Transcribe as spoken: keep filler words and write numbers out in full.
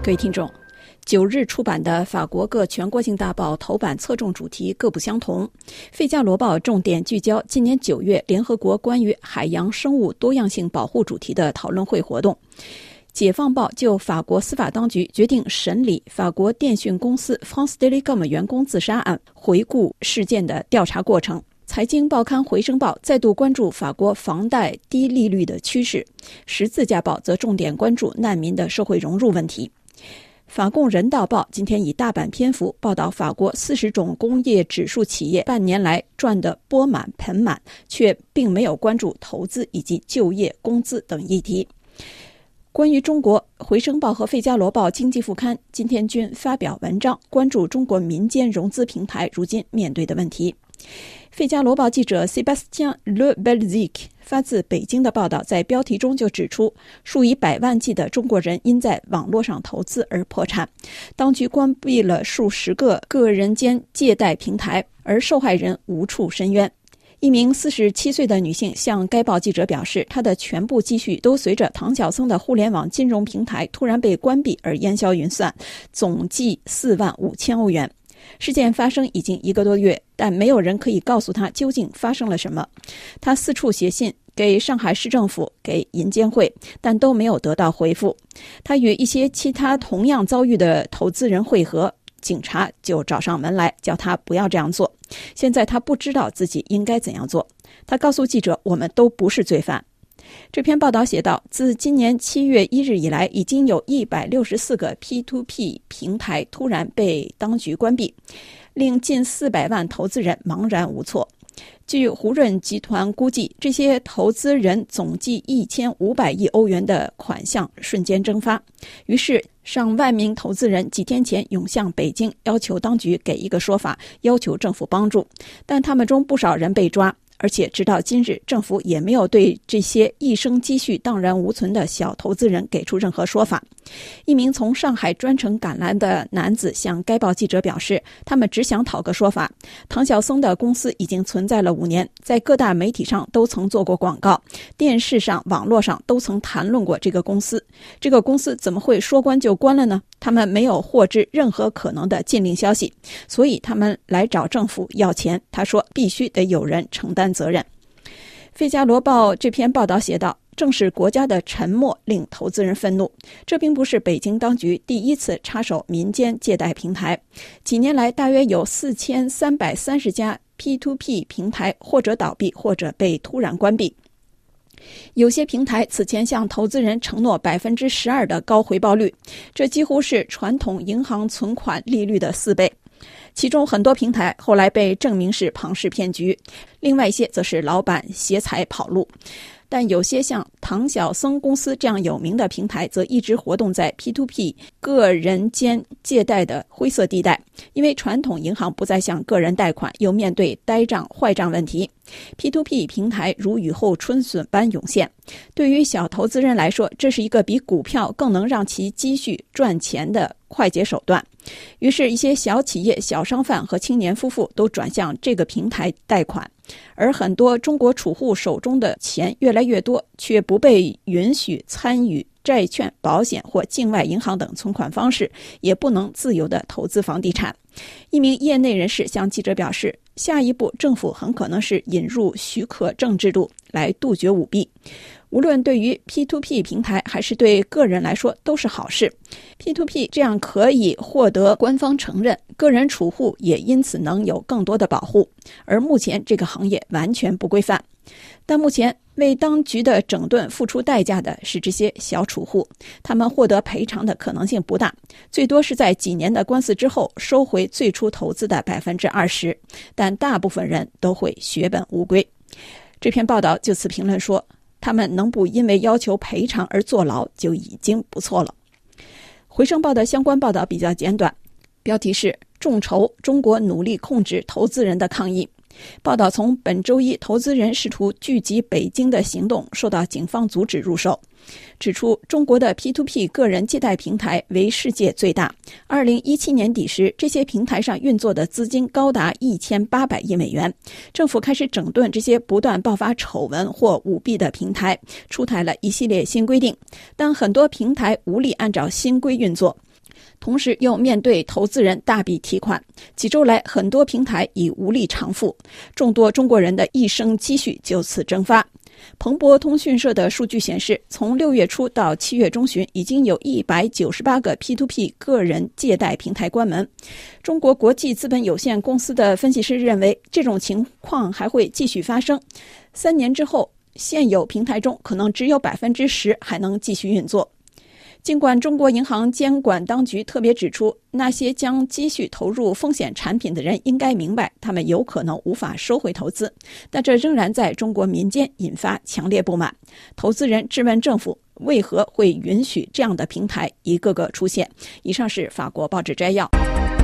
各位听众，九日出版的法国各全国性大报头版侧重主题各不相同。《费加罗报》重点聚焦今年九月联合国关于海洋生物多样性保护主题的讨论会活动。解放报就法国司法当局决定审理法国电讯公司 France Telecom 员工自杀案，回顾事件的调查过程。财经报刊回声报再度关注法国房贷低利率的趋势，十字架报则重点关注难民的社会融入问题。法共人道报今天以大版篇幅报道法国四十种工业指数企业半年来赚得钵满盆满，却并没有关注投资以及就业、工资等议题。关于中国，回声报和费加罗报经济副刊今天均发表文章，关注中国民间融资平台如今面对的问题。费加罗报记者 Sébastien Le Belzic 发自北京的报道在标题中就指出，数以百万计的中国人因在网络上投资而破产，当局关闭了数十个个人间借贷平台，而受害人无处申冤。一名四十七岁的女性向该报记者表示，她的全部积蓄都随着唐晓僧的互联网金融平台突然被关闭而烟消云散，总计四万五千欧元。事件发生已经一个多月，但没有人可以告诉他究竟发生了什么。他四处写信给上海市政府、给银监会，但都没有得到回复。他与一些其他同样遭遇的投资人会合，警察就找上门来，叫他不要这样做。现在他不知道自己应该怎样做。他告诉记者，我们都不是罪犯。这篇报道写道，自今年七月一日以来，已经有一百六十四个 P to P 平台突然被当局关闭，令近四百万投资人茫然无措。据胡润集团估计，这些投资人总计一千五百亿欧元的款项瞬间蒸发。于是上万名投资人几天前涌向北京，要求当局给一个说法，要求政府帮助。但他们中不少人被抓，而且直到今日，政府也没有对这些一生积蓄荡然无存的小投资人给出任何说法。一名从上海专程赶来的男子向该报记者表示，他们只想讨个说法。唐晓僧的公司已经存在了五年，在各大媒体上都曾做过广告，电视上、网络上都曾谈论过这个公司。这个公司怎么会说关就关了呢？他们没有获知任何可能的禁令消息，所以他们来找政府要钱。他说，必须得有人承担责任。费加罗报这篇报道写道，正是国家的沉默令投资人愤怒。这并不是北京当局第一次插手民间借贷平台，几年来大约有四千三百三十家 P to P 平台或者倒闭，或者被突然关闭。有些平台此前向投资人承诺 百分之十二 的高回报率，这几乎是传统银行存款利率的四倍。其中很多平台后来被证明是庞氏骗局，另外一些则是老板挟财跑路。但有些像唐晓僧公司这样有名的平台则一直活动在 P to P 个人间借贷的灰色地带，因为传统银行不再向个人贷款，又面对呆账坏账问题， P to P 平台如雨后春笋般涌现。对于小投资人来说，这是一个比股票更能让其积蓄赚钱的快捷手段。于是一些小企业、小商贩和青年夫妇都转向这个平台贷款，而很多中国储户手中的钱越来越多，却不被允许参与债券、保险或境外银行等存款方式，也不能自由地投资房地产。一名业内人士向记者表示，下一步政府很可能是引入许可证制度来杜绝舞弊。无论对于 P to P 平台还是对个人来说都是好事。 P to P 这样可以获得官方承认，个人储户也因此能有更多的保护，而目前这个行业完全不规范。但目前为当局的整顿付出代价的是这些小储户，他们获得赔偿的可能性不大，最多是在几年的官司之后收回最初投资的 百分之二十， 但大部分人都会血本无归。这篇报道就此评论说，他们能不因为要求赔偿而坐牢就已经不错了。回声报的相关报道比较简短，标题是众筹中国努力控制投资人的抗议。报道从本周一投资人试图聚集北京的行动受到警方阻止入手，指出中国的 P to P 个人借贷平台为世界最大。二零一七年底时，这些平台上运作的资金高达一千八百亿美元。政府开始整顿这些不断爆发丑闻或舞弊的平台，出台了一系列新规定，但很多平台无力按照新规运作。 同时又面对投资人大笔提款，几周来很多平台已无力偿付，众多中国人的一生积蓄就此蒸发。彭博通讯社的数据显示，从六月初到七月中旬，已经有一百九十八个 P to P 个人借贷平台关门。中国国际资本有限公司的分析师认为，这种情况还会继续发生。三年之后，现有平台中可能只有 百分之十 还能继续运作。尽管中国银行监管当局特别指出，那些将积蓄投入风险产品的人应该明白，他们有可能无法收回投资，但这仍然在中国民间引发强烈不满。投资人质问政府为何会允许这样的平台一个个出现。以上是法国报纸摘要。